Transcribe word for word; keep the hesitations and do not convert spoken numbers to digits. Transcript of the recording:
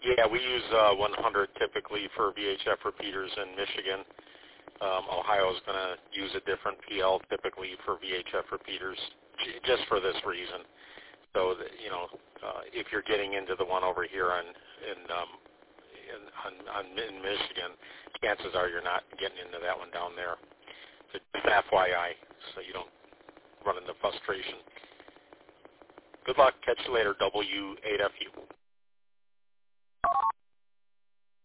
Yeah, we use uh, one hundred typically for V H F repeaters in Michigan. Um, Ohio is going to use a different P L typically for V H F repeaters, j- just for this reason. So that, you know, uh, if you're getting into the one over here on in, um, in, on, on in Michigan, chances are you're not getting into that one down there. So just F Y I, so you don't run into frustration. Good luck. Catch you later. W eight F U.